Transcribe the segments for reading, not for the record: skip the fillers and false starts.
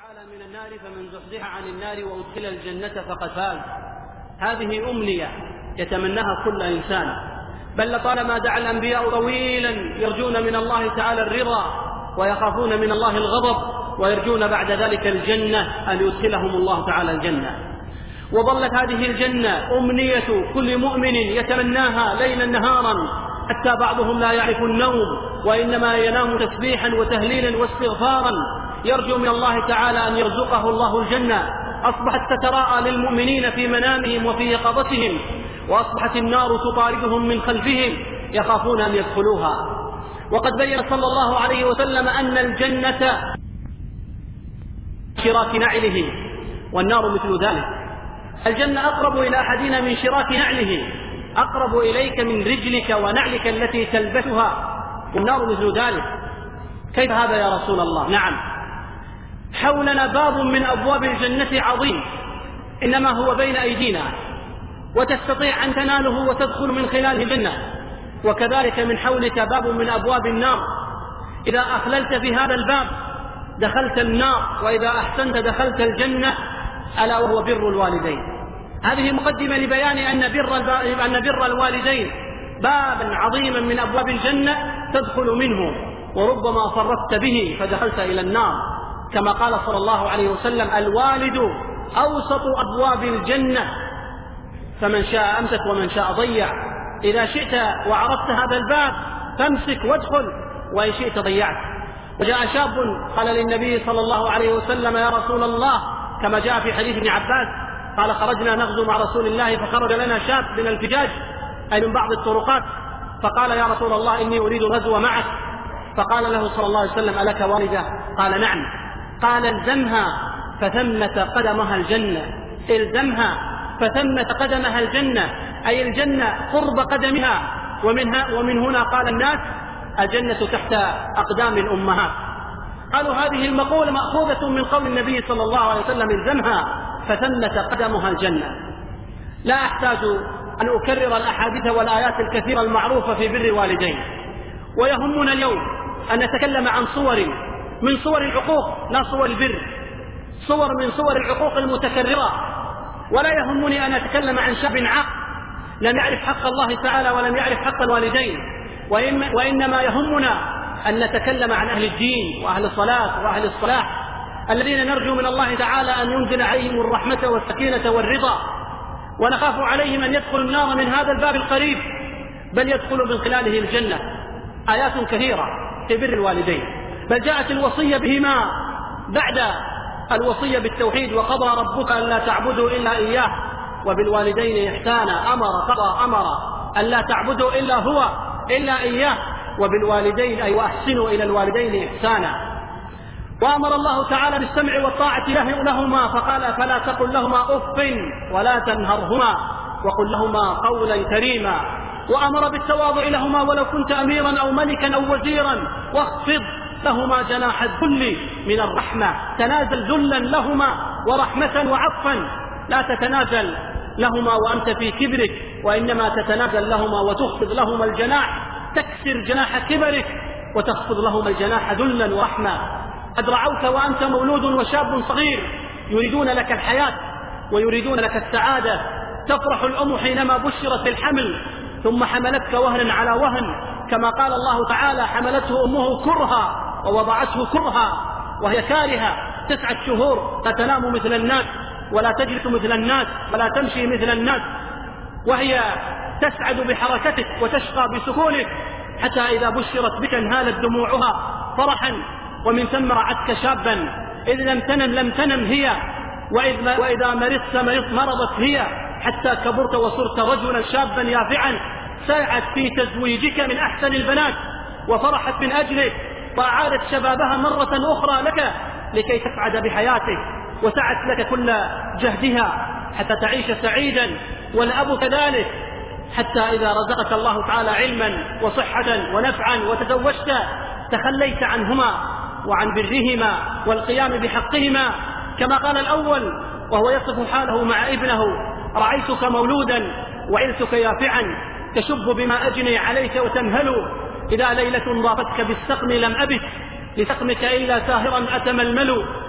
تعالى من النار فمن زحزح عن النار وأدخل الجنة فقد فاز. هذه أمنية يتمناها كل إنسان، بل لطالما دعا الأنبياء طويلا يرجون من الله تعالى الرضا ويخافون من الله الغضب ويرجون بعد ذلك الجنة، أن يدخلهم الله تعالى الجنة. وظلت هذه الجنة أمنية كل مؤمن يتمناها ليلا نهارا، حتى بعضهم لا يعرف النوم وإنما ينام تسبيحا وتهليلا واستغفارا يرجو من الله تعالى أن يرزقه الله الجنة. أصبحت تتراءى للمؤمنين في منامهم وفي يقظتهم، وأصبحت النار تطاردهم من خلفهم يخافون أن يدخلوها. وقد بين صلى الله عليه وسلم أن الجنة شراك نعله والنار مثل ذلك. الجنة أقرب إلى أحدنا من شراك نعله، أقرب إليك من رجلك ونعلك التي تلبسها، والنار مثل ذلك. كيف هذا يا رسول الله؟ نعم، حولنا باب من أبواب الجنة عظيم، إنما هو بين أيدينا وتستطيع أن تناله وتدخل من خلاله الجنة، وكذلك من حولك باب من أبواب النار، إذا أخللت في هذا الباب دخلت النار، وإذا أحسنت دخلت الجنة، ألا وهو بر الوالدين. هذه مقدمة لبيان أن بر الوالدين بابا عظيما من أبواب الجنة تدخل منه، وربما فرطت به فدخلت إلى النار، كما قال صلى الله عليه وسلم: الوالد أوسط أبواب الجنة، فمن شاء أمسك ومن شاء ضيع. إذا شئت وعرفت هذا الباب فامسك وادخل، وإن شئت ضيعت. وجاء شاب قال للنبي صلى الله عليه وسلم: يا رسول الله، كما جاء في حديث ابن عباس قال: خرجنا نغزو مع رسول الله فخرج لنا شاب من الفجاج أي من بعض الطرقات، فقال: يا رسول الله، إني أريد الغزو معك. فقال له صلى الله عليه وسلم: ألك والدة؟ قال: نعم. قال: الزمها فثمة قدمها الجنة. الزمها فثمة قدمها الجنة، أي الجنة قرب قدمها. ومن هنا قال الناس: الجنة تحت أقدام الأمهات. قالوا هذه المقولة مأخوذة من قول النبي صلى الله عليه وسلم: الزمها فثمة قدمها الجنة. لا أحتاج أن أكرر الأحاديث والآيات الكثيرة المعروفة في بر الوالدين، ويهمنا اليوم أن نتكلم عن صور من صور العقوق، لا صور البر، صور من صور العقوق المتكررة. ولا يهمني أن أتكلم عن شاب عاق لم يعرف حق الله تعالى ولم يعرف حق الوالدين، وإنما يهمنا أن نتكلم عن أهل الدين وأهل الصلاة وأهل الصلاح، الذين نرجو من الله تعالى أن ينزل عليهم الرحمة والسكينة والرضا، ونخاف عليهم أن يدخلوا النار من هذا الباب القريب، بل يدخلوا من خلاله الجنة. آيات كثيرة في بر الوالدين، بل جاءت الوصية بهما بعد الوصية بالتوحيد: وقضى ربك ألا تعبدوا إلا إياه وبالوالدين إحسانا. أمر ألا تعبدوا إلا هو إلا إياه وبالوالدين أي وأحسنوا إلى الوالدين إحسانا. وأمر الله تعالى بالسمع والطاعة لهما، فقال: فلا تقل لهما أف ولا تنهرهما وقل لهما قولا كريما. وأمر بالتواضع لهما ولو كنت أميرا أو ملكا أو وزيرا، واخفض لهما جناح الذل من الرحمة. تنازل ذلا لهما ورحمة وعطفا، لا تتنازل لهما وأنت في كبرك، وإنما تتنازل لهما وتخفض لهما الجناح، تكسر جناح كبرك وتخفض لهما الجناح ذلا ورحمة. قد رعوك وأنت مولود وشاب صغير، يريدون لك الحياة ويريدون لك السعادة. تفرح الأم حينما بشرت بالحمل، ثم حملتك وهنا على وهن، كما قال الله تعالى: حملته أمه كرها ووضعته كرها، وهي كارهة 9 شهور، لا تنام مثل الناس ولا تجلس مثل الناس ولا تمشي مثل الناس، وهي تسعد بحركتك وتشقى بسكونك، حتى إذا بشرت بك انهالت دموعها فرحا، ومن ثم رعتك شابا. إذ لم تنم هي، وإذا مرضت هي، حتى كبرت وصرت رجلا شابا يافعا. سعت في تزويجك من أحسن البنات وفرحت من أجلك، وأعادت شبابها مرة أخرى لك لكي تسعد بحياتك، وسعت لك كل جهدها حتى تعيش سعيدا، والأب كذلك، حتى إذا رزقك الله تعالى علما وصحة ونفعا وتزوجت تخليت عنهما وعن برهما والقيام بحقهما، كما قال الأول وهو يصف حاله مع ابنه: رأيتك مولودا وعلتك يافعا، تشب بما أجني عليك وتمهل، إذا ليلة ضافتك بالسقم لم أبت، لسقمك إلا ساهرا أتململ،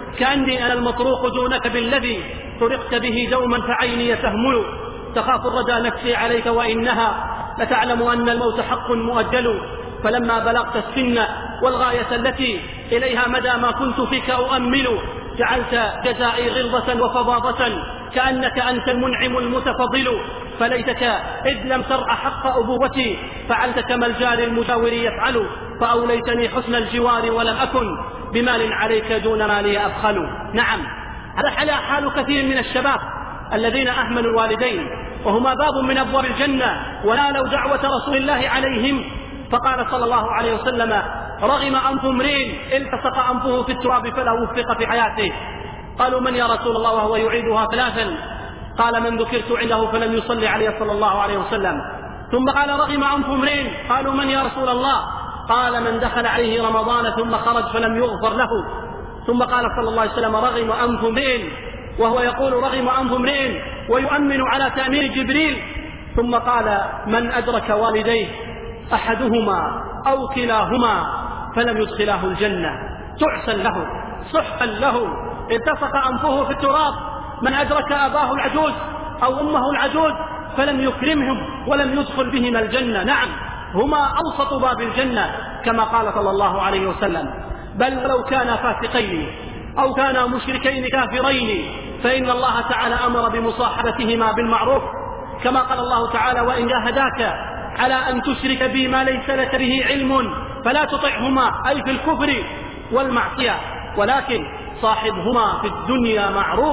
كأني أنا المطروق دونك بالذي طرقت به دوما فعيني تهمل. تخاف الردى نفسي عليك وإنها لتعلم أن الموت حق مؤجل. فلما بلغت السن والغاية التي إليها مدى ما كنت فيك أؤمل جعلت جزائي غلظة وفظاظة كأنك أنت المنعم المتفضل. فليتك إذ لم ترع حق أبوتي فعلت كما الجار المجاور يفعل. فأوليتني حسن الجوار ولم أكن بمال عليك دون مالي أبخل. نعم، هذا حال كثير من الشباب الذين أهملوا الوالدين وهما باب من أبواب الجنة ونالوا دعوة رسول الله عليهم. فقال صلى الله عليه وسلم: رغم أنف امرئ التصق أنفه في التراب فلا وفق في حياته. قالوا: من يا رسول الله؟ وهو يعيدها ثلاثا. قال: من ذكرت عنده فلم يصلي عليه صلى الله عليه وسلم. ثم قال: رغم أنف امرئ. قالوا: من يا رسول الله؟ قال: من دخل عليه رمضان ثم خرج فلم يغفر له. ثم قال صلى الله عليه وسلم: رغم أنف امرئ، وهو يقول رغم أنف امرئ ويؤمن على تأمين جبريل. ثم قال: من أدرك والديه أحدهما أو كلاهما فلم يدخلاه الجنة تعسا له صحا له التصق أنفه في التراب. من أدرك أباه العجوز أو أمه العجوز فلم يكرمهم ولم يدخل بهم الجنة. نعم، هما أوسط باب الجنة كما قال صلى الله عليه وسلم. بل لو كانا فاسقين أو كانا مشركين كافرين فإن الله تعالى أمر بمصاحبتهما بالمعروف، كما قال الله تعالى: وإن جاهداك على أن تشرك بي ما ليس لك به علم فلا تطعهما، أي في الكفر والمعصية، ولكن صاحبهما في الدنيا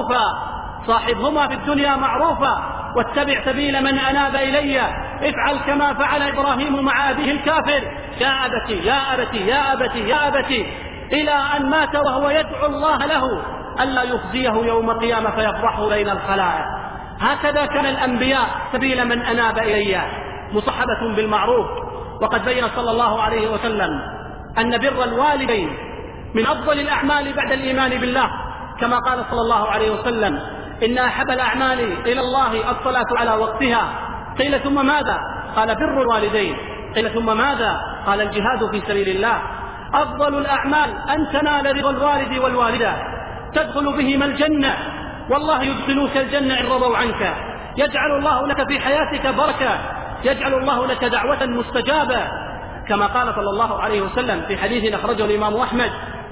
معروفا واتبع سبيل من أناب إلي. افعل كما فعل إبراهيم مع أبيه الكافر: يا أبتي يا أبتي يا أبتي يا أبتي، إلى أن مات وهو يدعو الله له ألا يخزيه يوم القيامة فيفرح بين الخلائق. هكذا كان الأنبياء سبيل من أناب إلي، مصحبة بالمعروف. وقد بين صلى الله عليه وسلم أن بر الوالدين من أفضل الأعمال بعد الإيمان بالله، كما قال صلى الله عليه وسلم: إن أحب الأعمال إلى الله الصلاة على وقتها. قيل: ثم ماذا؟ قال: بر الوالدين. قيل: ثم ماذا؟ قال: الجهاد في سبيل الله. أفضل الأعمال أن تنال رضا الوالد والوالدة تدخل بهما الجنة، والله يدخلوك الجنة إن رضوا عنك. يجعل الله لك في حياتك بركة، يجعل الله لك دعوة مستجابة، كما قال صلى الله عليه وسلم في حديث أخرجه الإمام أحمد.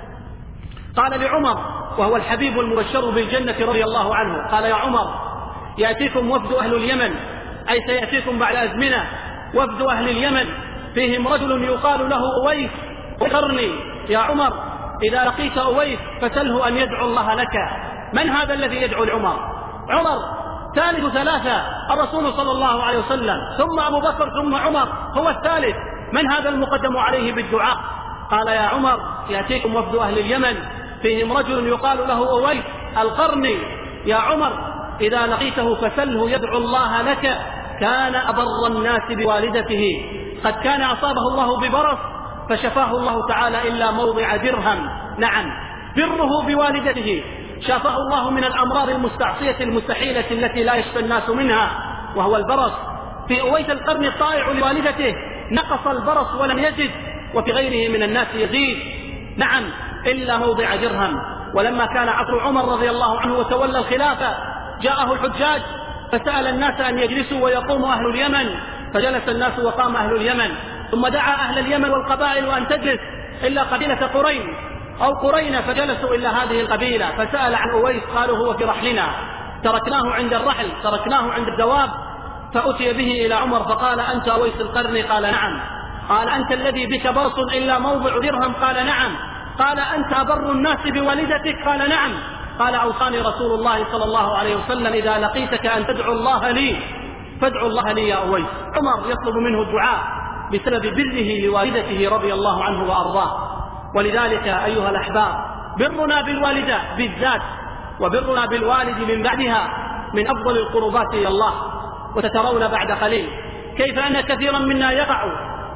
قال لعمر وهو الحبيب المبشر بالجنة رضي الله عنه: قال: يا عمر، يأتيكم وفد أهل اليمن، أي سيأتيكم بعد أزمنة وفد أهل اليمن فيهم رجل يقال له أويس القرني. يا عمر، إذا لقيت أويس فسله أن يدعو الله لك. من هذا الذي يدعو لعمر؟ عمر ثالث ثلاثة، الرسول صلى الله عليه وسلم، ثم أبو بكر، ثم عمر هو الثالث. من هذا المقدم عليه بالدعاء؟ قال: يا عمر، يأتيكم وفد أهل اليمن فيهم رجل يقال له أويس القرني. يا عمر، إذا لقيته فسله يدعو الله لك. كان أبر الناس بوالدته، قد كان أصابه الله ببرص فشفاه الله تعالى إلا موضع درهم. نعم، بره بوالدته شافه الله من الأمراض المستعصية المستحيلة التي لا يشفى الناس منها، وهو البرص. في أويس القرن الطائع لوالدته نقص البرص ولم يزد، وفي غيره من الناس يزيد. نعم، إلا موضع درهم. ولما كان عصر عمر رضي الله عنه وتولى الخلافة جاءه الحجاج فسأل الناس أن يجلسوا ويقوم أهل اليمن، فجلس الناس وقام أهل اليمن. ثم دعا أهل اليمن والقبائل أن تجلس إلا قبيلة قرين أو قرين، فجلسوا إلا هذه القبيلة. فسأل عن أويس، قالوا: هو في رحلنا، تركناه عند الرحل، تركناه عند الدواب. فأتي به إلى عمر فقال: أنت أويس القرني؟ قال: نعم. قال: أنت الذي بك برص إلا موضع درهم؟ قال: نعم. قال: أنت أبر الناس بوالدتك؟ قال: نعم. قال: أوصاني رسول الله صلى الله عليه وسلم إذا لقيتك أن تدعو الله لي فادعو الله لي يا أويس. عمر يطلب منه الدعاء بسبب بره لوالدته رضي الله عنه وأرضاه. ولذلك أيها الأحباب، برنا بالوالدة بالذات وبرنا بالوالد من بعدها من أفضل القربات إلى الله. وتترون بعد قليل كيف أن كثيرا منا يقع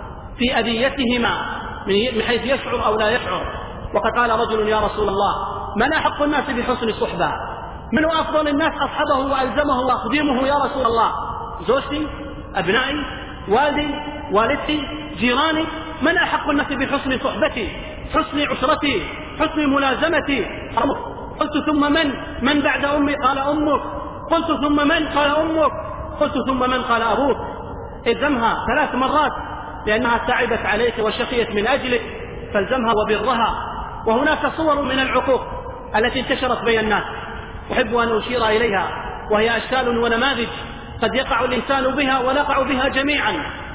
في أذيتهما من حيث يشعر أو لا يشعر. وقد قال رجل: يا رسول الله، من أحق الناس بحسن الصحبة؟ من أفضل الناس أصحبه وألزمه وأخدمه يا رسول الله؟ زوجتي، أبنائي، والدي، والدتي، جيراني. من أحق الناس بحسن صحبتي، حسن عشرتي، حسن ملازمتي؟ قلت ثم من بعد أمي؟ قال أمك. قلت ثم من؟ قال أمك. قلت ثم من؟ قال أبوك. الزمها 3 مرات لأنها تعبت عليك وشقيت من أجلك، فالزمها وبرها. وهناك صور من العقوق التي انتشرت بين الناس أحب أن أشير إليها، وهي أشكال ونماذج قد يقع الإنسان بها ونقع بها جميعا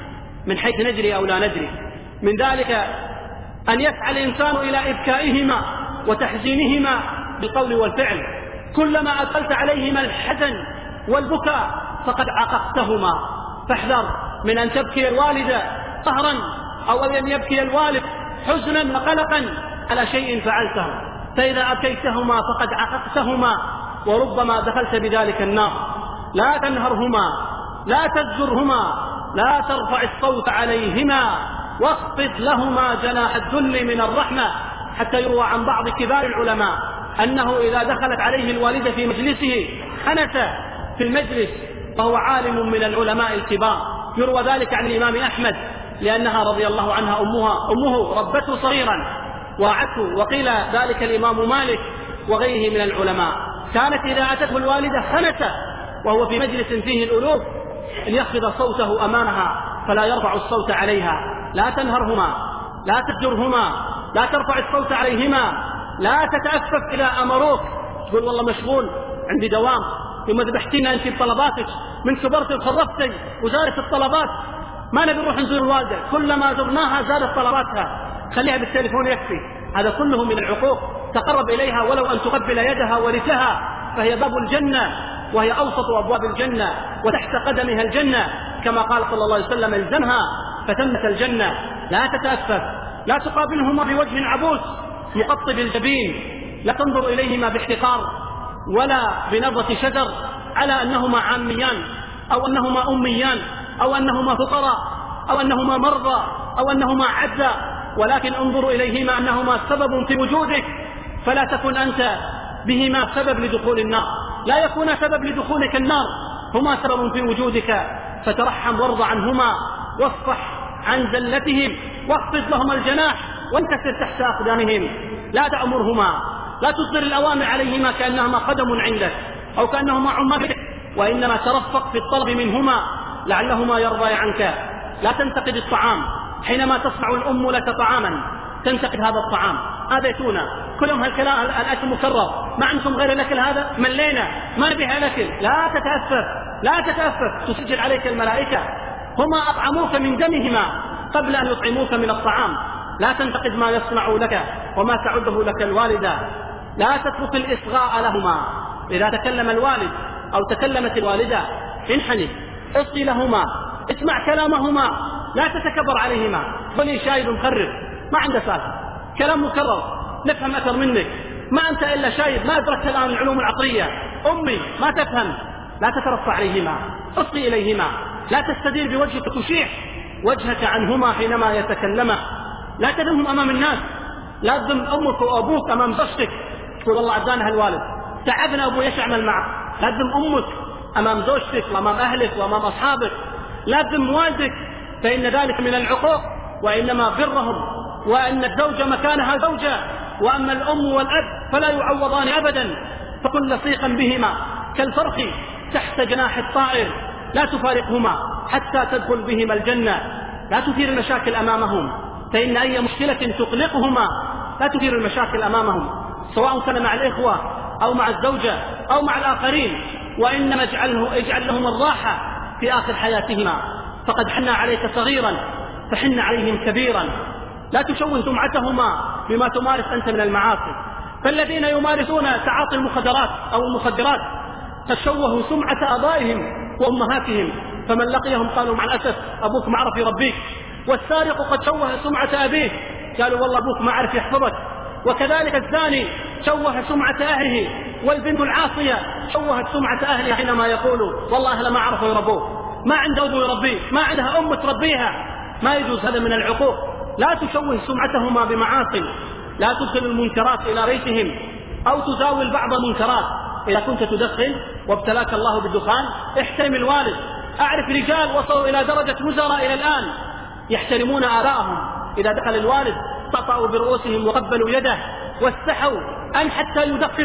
من حيث ندري أو لا ندري. من ذلك أن يسعى الإنسان إلى إبكائهما وتحزينهما بالقول والفعل. كلما أدخلت عليهما الحزن والبكاء فقد عققتهما، فاحذر من أن تبكي الوالدة قهرا أو أن يبكي الوالد حزنا وقلقا على شيء فعلته، فإذا أبكيتهما فقد عققتهما وربما دخلت بذلك النار. لا تنهرهما، لا تزجرهما، لا ترفع الصوت عليهما، واخفض لهما جناح الذل من الرحمة. حتى يروى عن بعض كبار العلماء أنه إذا دخلت عليه الوالدة في مجلسه حنث في المجلس، وهو عالم من العلماء الكبار. يروى ذلك عن الإمام أحمد لأنها رضي الله عنها أمه ربته صغيرا وعته، وقيل ذلك الإمام مالك وغيره من العلماء. كانت إذا أتته الوالدة حنث وهو في مجلس فيه الألوف أن يخفض صوته أمامها فلا يرفع الصوت عليها. لا تنهرهما، لا تزجرهما، لا ترفع الصوت عليهما، لا تتأفف إلى أمروك تقول والله مشغول عندي دوام، ثم ذبحتينا أنت بطلباتك، من كبرت وخرفتي وزارت الطلبات، ما نبي نروح نزور الوالدة، كلما زرناها زادت طلباتها، خليها بالتليفون يكفي. هذا كله من العقوق. تقرب إليها ولو أن تقبل يدها ورثها، فهي باب الجنة وهي أوسط أبواب الجنة وتحت قدمها الجنة، كما قال صلى الله عليه وسلم الزمها فتمت الجنة. لا تتأفف، لا تقابلهما بوجه عبوس مقطب الجبين، لا تنظر إليهما باحتقار ولا بنظرة شذر على أنهما عاميان أو أنهما أميان أو أنهما فقراء أو أنهما مرضى أو أنهما عجزى، ولكن انظر إليهما أنهما سبب في وجودك، فلا تكن أنت بهما سبب لدخول النار، لا يكون سبب لدخولك النار، هما سبب في وجودك، فترحم وارض عنهما واصفح عن زلتهم واخفض لهما الجناح وانكسر تحت أقدامهم. لا تأمرهما، لا تصدر الأوامر عليهما كأنهما قدم عندك أو كأنهما عمتك، وإنما ترفق في الطلب منهما لعلهما يرضى عنك. لا تنتقد الطعام، حينما تصنع الأم لك طعاما تنتقد هذا الطعام، آبيتونا كلهم الأكل مكرر، ما عندكم غير الأكل هذا، ملينا ما نبيها الأكل. لا تتأسف، لا تتأسف، تسجل عليك الملائكة، هما أطعموك من دمهما قبل أن يطعموك من الطعام. لا تنتقد ما يصنع لك وما تعده لك الوالدة. لا تترك الإصغاء لهما، إذا تكلم الوالد أو تكلمت الوالدة انحني، اصغي لهما، اسمع كلامهما، لا تتكبر عليهما. بني شايب مخرب ما عنده سالفة، كلام مكرر، نفهم أكثر منك، ما أنت إلا شايب، ما أدركت الآن العلوم العقلية، أمي ما تفهم. لا تترفع عليهما، اصغي إليهما، لا تستدير بوجهك تشيح وجهك عنهما حينما يتكلما. لا تذمهم أمام الناس، لا تذم أمك وأبوك أمام زوجتك تقول والله عزانها الوالد، تعبنا أبو ايش أعمل معه. لا تذم أمك أمام زوجتك وأمام أهلك وأمام أصحابك، لا تذم والدك، فإن ذلك من العقوق، وإنما برهم، وأن الزوجة مكانها زوجة، وأما الأم والأب فلا يعوضان أبدا، فكن لصيقا بهما كالفرخ تحت جناح الطائر، لا تفارقهما حتى تدخل بهما الجنة. لا تثير المشاكل أمامهم، فإن أي مشكلة تقلقهما لا تثير المشاكل أمامهم، سواء كان مع الإخوة أو مع الزوجة أو مع الآخرين، وإنما اجعل لهم الراحة في آخر حياتهما، فقد حن عليك صغيرا فحن عليهم كبيرا. لا تشوه سمعتهما بما تمارس أنت من المعاصي، فالذين يمارسون تعاطي المخدرات أو المخدرات قد شوهوا سمعة آبائهم وأمهاتهم، فمن لقيهم قالوا مع الأسف أبوك ما عرف يربيك، والسارق قد شوه سمعة أبيه قالوا والله أبوك ما عرف يحفظك، وكذلك الزاني شوه سمعة أهله، والبنت العاصية شوهت سمعة أهلها حينما يقولوا والله أهل ما عرفوا يربوه، ما عنده أبو يربيه، ما عندها أم تربيها. ما يجوز، هذا من العقوق. لا تشوه سمعتهما بمعاصي، لا تدخل المنكرات إلى ريتهم أو تزاول بعض المنكرات. إذا كنت تدخن وابتلاك الله بالدخان احترم الوالد. أعرف رجال وصلوا إلى درجة وزراء إلى الآن يحترمون آباءهم، إذا دخل الوالد طأطأوا برؤوسهم وقبلوا يده واستحوا أن حتى يدخنوا،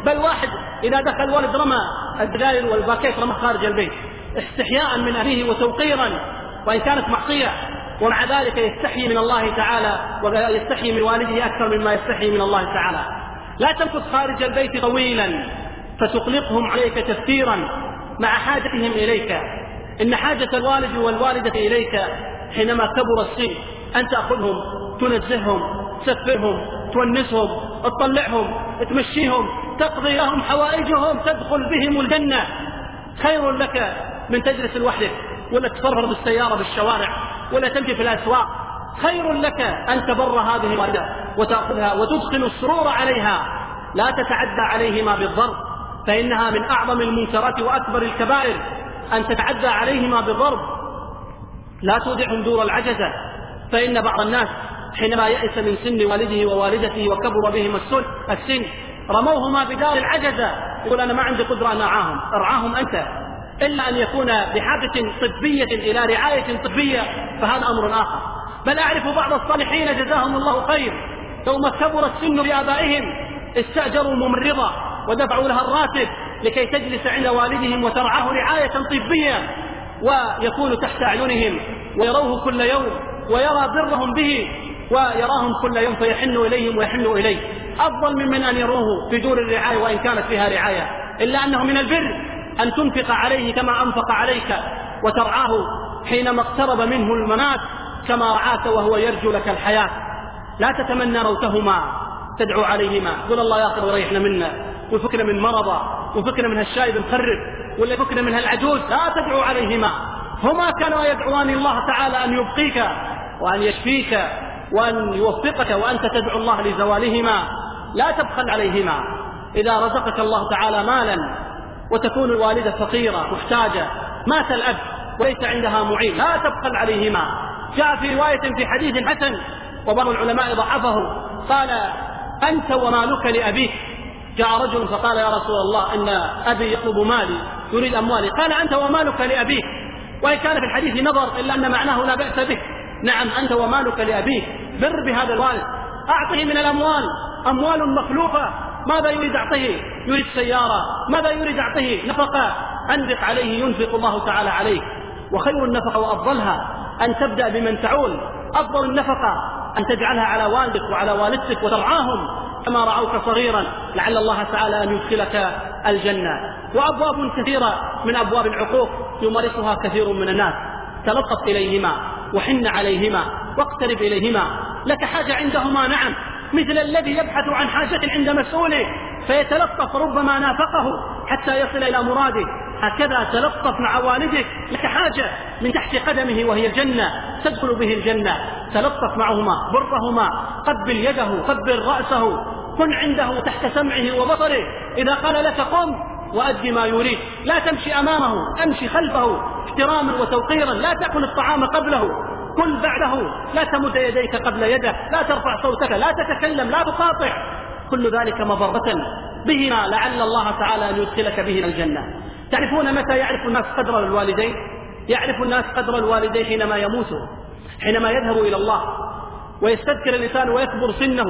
بل واحد إذا دخل والد رمى الدلائل والباكيت رمى خارج البيت استحياء من أبيه وتوقيرا وإن كانت معصية، ومع ذلك يستحيي من الله تعالى ويستحيي من والده أكثر مما يستحيي من الله تعالى. لا تمكث خارج البيت طويلا فتقلقهم عليك تفكيرا مع حاجتهم إليك. إن حاجة الوالد والوالدة إليك حينما كبر السن أن تأخذهم تنزههم تسفرهم تونسهم تطلعهم تمشيهم تقضي لهم حوائجهم تدخل بهم الجنة. خير لك من تجلس لوحدك ولا تفرغ بالسيارة بالشوارع ولا تمشي في الأسواق. خير لك أن تبر هذه الوالدة وتأخذها وتدخل السرور عليها. لا تتعدى عليهما بالضرب فإنها من أعظم المنكرات وأكبر الكبائر أن تتعدى عليهما بالضرب. لا تودعهم دور العجزة، فإن بعض الناس حينما يئس من سن والده ووالدته وكبر بهم السن رموهما بدار العجزة، يقول أنا ما عندي قدرة أن أرعاهم أنت، إلا أن يكون بحاجة طبية إلى رعاية طبية فهذا أمر آخر. بل أعرف بعض الصالحين جزاهم الله خير يوم كبر السن بآبائهم استأجروا ممرضة ودفعوا لها الراتب لكي تجلس عند والدهم وترعاه رعاية طبية، ويكون تحت أعينهم ويروه كل يوم ويرى برهم به ويراهم كل يوم فيحن إليهم ويحن إليه، أفضل ممن أن يروه في دور الرعاية وإن كانت فيها رعاية. إلا أنه من البر أن تنفق عليه كما أنفق عليك وترعاه حينما اقترب منه الممات كما رعاك وهو يرجو لك الحياة. لا تتمنى موتهما تدعو عليهما، قل الله ياخذ ويريحنا منا وفكنا من مرضى وفكنا من هالشايب مخرب ولا فكنا من هالعجوز. لا تدعو عليهما، هما كانوا يدعوان الله تعالى أن يبقيك وأن يشفيك وأن يوفقك وأنت تدعو الله لزوالهما. لا تبخل عليهما. إذا رزقك الله تعالى مالا وتكون الوالدة فقيرة محتاجة مات الأب وليس عندها معين لا تبخل عليهما. جاء في رواية في حديث حسن وبعض العلماء ضعفه قال أنت ومالك لأبيك. جاء رجل فقال يا رسول الله إن أبي يطلب مالي يريد أموالي، قال أنت ومالك لأبيك، وإن كان في الحديث نظر إلا أن معناه لا بأس به. نعم أنت ومالك لأبيك، بر بهذا الوالد، أعطه من الأموال أموال مخلوقة. ماذا يريد أعطيه؟ يريد سيارة، ماذا يريد أعطيه؟ نفقة، أنفق عليه ينفق الله تعالى عليه. وخير النفقة وأفضلها أن تبدأ بمن تعول. أفضل النفقة أن تجعلها على والدك وعلى والدتك وترعاهم كما رعوك صغيرا لعل الله تعالى أن يدخلك الجنة. وأبواب كثيرة من أبواب العقوق يمارسها كثير من الناس. تلطف إليهما وحن عليهما واقترب إليهما. لك حاجة عندهما نعم، مثل الذي يبحث عن حاجة عند مسؤوله فيتلطف ربما نافقه حتى يصل إلى مراده. هكذا تلطف مع والدك، لك حاجة من تحت قدمه وهي الجنة تدخل به الجنة، تلطف معهما برهما، قبل يده قبل رأسه، كن عنده تحت سمعه وبصره. إذا قال لك قم وأدي ما يريد، لا تمشي أمامه، أمشي خلفه احتراما وتوقيرا. لا تأكل الطعام قبله، كل بعده، لا تمد يديك قبل يده، لا ترفع صوتك، لا تتكلم، لا تقاطع. كل ذلك مضرة بهما لعل الله تعالى أن يدخلك به الجنة. تعرفون متى يعرف الناس قدر الوالدين؟ يعرف الناس قدر الوالدين حينما يموتوا، حينما يذهب إلى الله ويستذكر الإنسان ويكبر سنه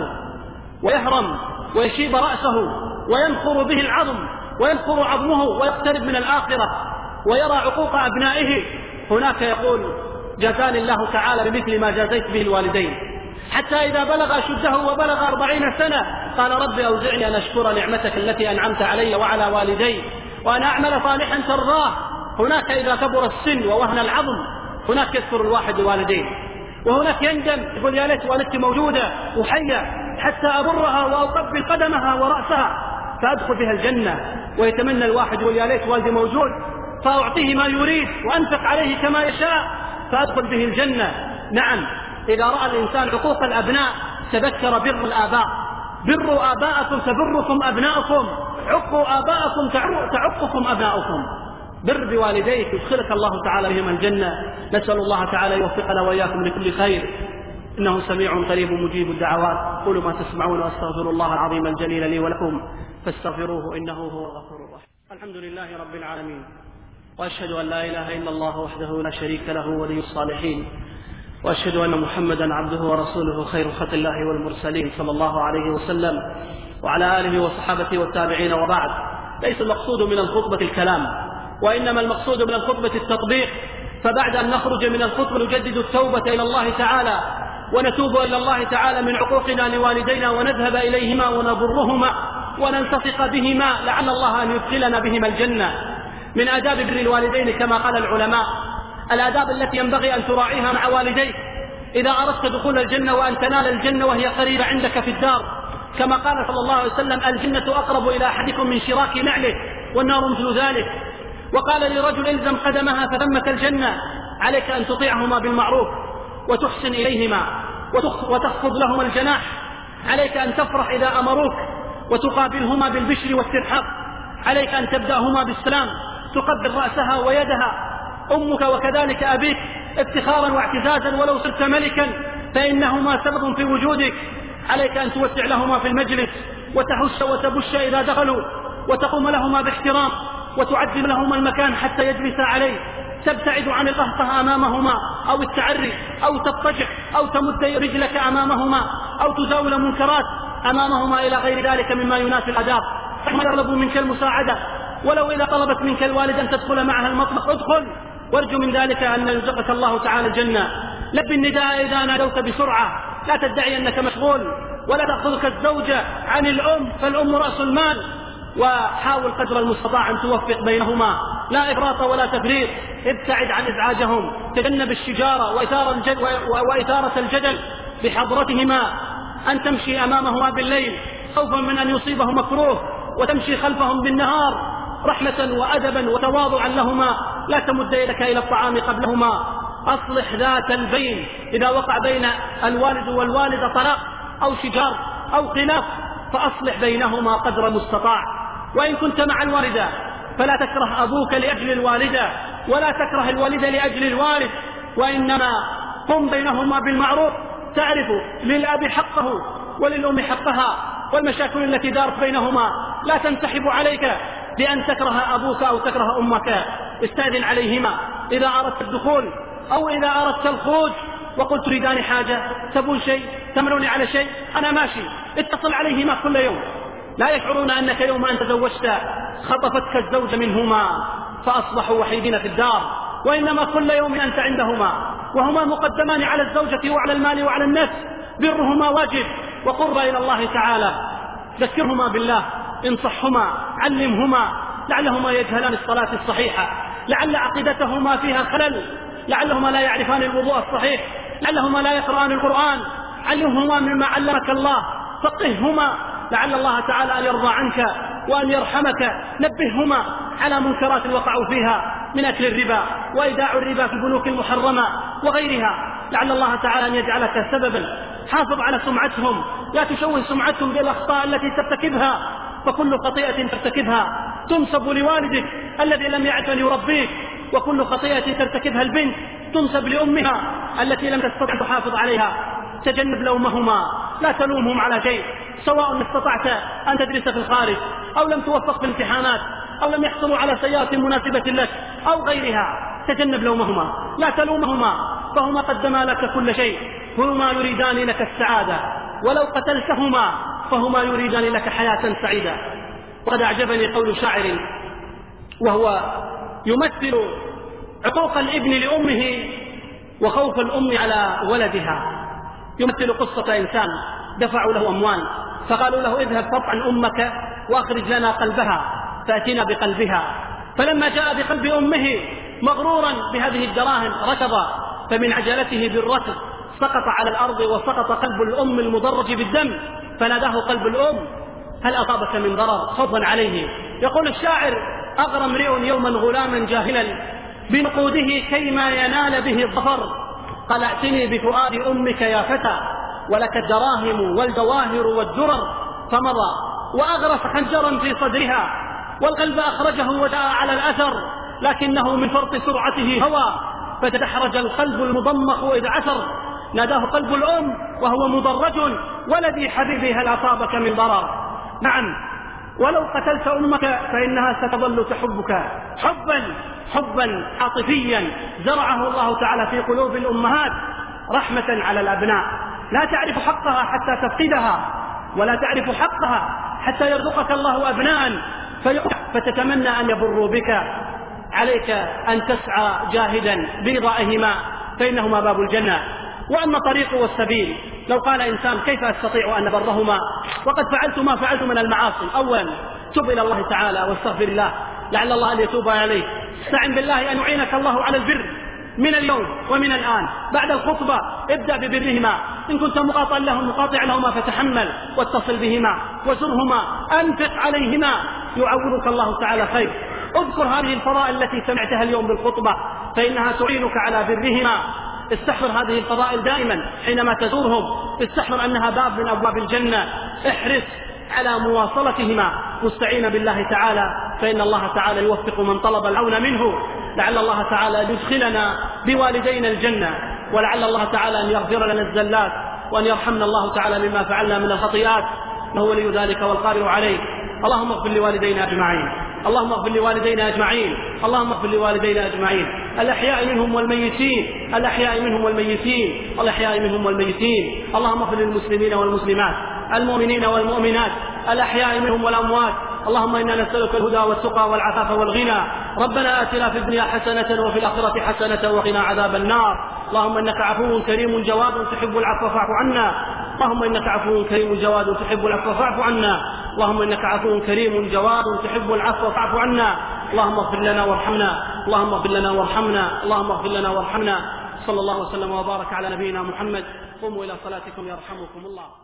ويهرم ويشيب رأسه وينخر به العظم وينخر عظمه ويقترب من الآخرة ويرى عقوق أبنائه. هناك يقول جزاني الله تعالى بمثل ما جازيت به الوالدين. حتى إذا بلغ أشده وبلغ 40 سنة قال رب أوزعني أن أشكر نعمتك التي أنعمت علي وعلى والدي وأن أعمل صالحا ترضاه. هناك إذا كبر السن ووهن العظم هناك يذكر الواحد والديه، وهناك يندم يقول يا ليت والدتي موجودة وحية حتى أبرها وأقبل قدمها ورأسها فأدخل بها الجنة. ويتمنى الواحد يقول يا ليت والدي موجود فأعطيه ما يريد وأنفق عليه كما يشاء فأدخل به الجنة. نعم إذا رأى الإنسان عقوق الأبناء تذكر بر الآباء. بروا آباءكم تبركم أبناؤكم، عقوا آباءكم تعقكم أبناؤكم. بر بوالديك يدخلك الله تعالى بهم الجنة. نسأل الله تعالى يوفقنا وإياكم لكل خير، إنه سميع قريب مجيب الدعوات. قولوا ما تسمعون وأستغفر الله العظيم الجليل لي ولكم فاستغفروه إنه هو الغفور الرحيم. الحمد لله رب العالمين، وأشهد أن لا إله إلا الله وحده لا شريك له ولي الصالحين، وأشهد أن محمدا عبده ورسوله خير خلق الله والمرسلين صلى الله عليه وسلم. وعلى آله وصحابته والتابعين، وبعد. ليس المقصود من الخطبة الكلام، وإنما المقصود من الخطبة التطبيق. فبعد أن نخرج من الخطبة نجدد التوبة إلى الله تعالى، ونتوب إلى الله تعالى من عقوقنا لوالدينا، ونذهب إليهما ونبرهما ونلتصق بهما لعل الله أن يدخلنا بهما الجنة. من آداب بر الوالدين كما قال العلماء، الآداب التي ينبغي أن تراعيها مع والديك إذا أردت دخول الجنة وأن تنال الجنة وهي قريبة عندك في الدار، كما قال صلى الله عليه وسلم: الجنة أقرب إلى أحدكم من شراك نعله والنار مثل ذلك. وقال لرجل: الزم قدمها فثمة الجنة. عليك أن تطيعهما بالمعروف وتحسن إليهما وتخفض لهما الجناح. عليك أن تفرح إذا أمروك وتقابلهما بالبشر والترحاب. عليك أن تبدأهما بالسلام، تقبل رأسها ويدها. أمك وكذلك أبيك افتخارا واعتزازا ولو صرت ملكا فإنهما سبب في وجودك. عليك أن توسع لهما في المجلس وتحش وتبش إذا دخلوا، وتقوم لهما باحترام وتعدل لهما المكان حتى يجلس عليه. تبتعد عن القهقه أمامهما أو التعري أو تضطجع أو تمد رجلك أمامهما أو تزاول منكرات أمامهما إلى غير ذلك مما ينافي الآداب. فما يطلب منك المساعدة، ولو إذا طلبت منك الوالد أن تدخل معها المطبخ ادخل، وارجو من ذلك أن يرزقك الله تعالى الجنة. لب النداء إذا نادوت بسرعة، لا تدعي أنك مشغول، ولا تأخذك الزوجة عن الأم، فالأم رأس المال. وحاول قدر المستطاع أن توفق بينهما، لا إفراط ولا تفريط. ابتعد عن إزعاجهم، تجنب الشجارة وإثارة الجدل بحضرتهما. أن تمشي أمامهما بالليل خوفا من أن يصيبه مكروه، وتمشي خلفهم بالنهار رحمة وأدبا وتواضعا لهما. لا تمد يدك إلى الطعام قبلهما. أصلح ذات البين إذا وقع بين الوالد والوالدة طلاق أو شجار أو خلاف، فأصلح بينهما قدر المستطاع. وإن كنت مع الوالدة فلا تكره أبوك لأجل الوالدة، ولا تكره الوالدة لأجل الوالد، وإنما قم بينهما بالمعروف. تعرف للأب حقه وللأم حقها، والمشاكل التي دارت بينهما لا تنسحب عليك بأن تكره أبوك أو تكره أمك. استأذن عليهما إذا أردت الدخول أو إذا أردت الخروج، وقلت تريدان حاجة، تبون شيء، تمرني على شيء، أنا ماشي. اتصل عليهما كل يوم. لا يشعرون أنك يوم أن تزوجت خطفتك الزوج منهما فأصبحوا وحيدين في الدار، وإنما كل يوم أنت عندهما، وهما مقدمان على الزوجة وعلى المال وعلى النفس. برهما واجب وقرب إلى الله تعالى. ذكرهما بالله، انصحهما، علمهما، لعلهما يجهلان الصلاة الصحيحة، لعل عقيدتهما فيها خلل، لعلهما لا يعرفان الوضوء الصحيح، لعلهما لا يقرآن القرآن. علمهما مما علمك الله، فقههما لعل الله تعالى أن يرضى عنك وأن يرحمك. نبههما على منكرات وقعوا فيها من أكل الربا وإيداع الربا في البنوك المحرمة وغيرها، لعل الله تعالى أن يجعلك سببا. حافظ على سمعتهم، لا تشوه سمعتهم بالأخطاء التي ترتكبها، فكل خطيئة ترتكبها تنسب لوالدك الذي لم يعرف أن يربيك، وكل خطيئة ترتكبها البنت تنسب لأمها التي لم تستطع تحافظ عليها. تجنب لومهما، لا تلومهم على شيء، سواء استطعت أن تدرس في الخارج أو لم توفق في الامتحانات أو لم يحصلوا على سيارة مناسبة لك أو غيرها. تجنب لومهما، لا تلومهما، فهما قدما لك كل شيء. هما يريدان لك السعادة، ولو قتلتهما فهما يريدان لك حياة سعيدة. وقد أعجبني قول شاعر وهو يمثل عقوق الابن لأمه وخوف الأم على ولدها. يمثل قصة إنسان دفعوا له أموال، فقالوا له: اذهب فاطعن أمك وأخرج لنا قلبها فأتينا بقلبها. فلما جاء بقلب أمه مغرورا بهذه الدراهم ركض، فمن عجلته بالركض سقط على الأرض وسقط قلب الأم المضرج بالدم، فناداه قلب الأم: هل أصابك من ضرر؟ خوفا عليه. يقول الشاعر: أغرى امرئ يوما غلاما جاهلا بنقوده كيما ينال به الظفر، قال: ائتني بفؤاد أمك يا فتى ولك الدراهم والجواهر والدرر. فمضى وأغرس خنجرا في صدرها، والقلب أخرجه ودعا على الأثر، لكنه من فرط سرعته هوى، فتدحرج القلب المضمخ إذ عثر. ناداه قلب الأم وهو مضرج: ولدي حبيبي هل أصابك من ضرر؟ نعم، ولو قتلت أمك فإنها ستظل تحبك حبا عاطفيا زرعه الله تعالى في قلوب الأمهات رحمة على الأبناء. لا تعرف حقها حتى تفقدها، ولا تعرف حقها حتى يرزقك الله أبناء فتتمنى أن يبروا بك. عليك أن تسعى جاهدا بإرضائهما فإنهما باب الجنة. وأما الطريق والسبيل، لو قال إنسان كيف أستطيع أن أبرهما وقد فعلت ما فعلت من المعاصي؟ أولا تب إلى الله تعالى واستغفر الله لعل الله أن يتوب عليك. استعن بالله أن يعينك الله على البر من اليوم ومن الآن. بعد الخطبة ابدأ ببرهما، إن كنت مقاطع لهما فتحمل واتصل بهما وزرهما، أنفق عليهما يعوضك الله تعالى خير. اذكر هذه الفضائل التي سمعتها اليوم بالخطبة فإنها تعينك على برهما. استحضر هذه الفضائل دائما حينما تزورهم، استحضر أنها باب من أبواب الجنة. احرص على مواصلتهما مستعين بالله تعالى، فإن الله تعالى يوفق من طلب العون منه. لعل الله تعالى يدخلنا بوالدينا الجنة، ولعل الله تعالى أن يغفر لنا الزلات وأن يرحمنا الله تعالى مما فعلنا من الخطيئات، وهو ولي ذلك والقادر عليه. اللهم اغفر لوالدينا أجمعين، اللهم اغفر لوالدينا أجمعين، اللهم اغفر لوالدينا أجمعين، الأحياء منهم والميتين، الأحياء منهم والميتين، الأحياء منهم والميتين. اللهم اغفر للمسلمين والمسلمات، المؤمنين والمؤمنات، الأحياء منهم والأموات. اللهم إنا نسألك الهدى والتقى والعفاف والغنى. ربنا آتنا في الدنيا حسنة وفي الآخرة حسنة وقنا عذاب النار. اللهم إنك عفو كريم جواد تحب العفو فاعف عنا. اللهم إنك عفو كريم جواد تحب العفو فاعف عنا. اللهم إنك عفو كريم جواد تحب العفو فاعف عنا. اللهم اغفر لنا وارحمنا، اللهم اغفر لنا وارحمنا، اللهم اغفر لنا وارحمنا. صلى الله وسلم وبارك على نبينا محمد. قوموا إلى صلاتكم يرحمكم الله.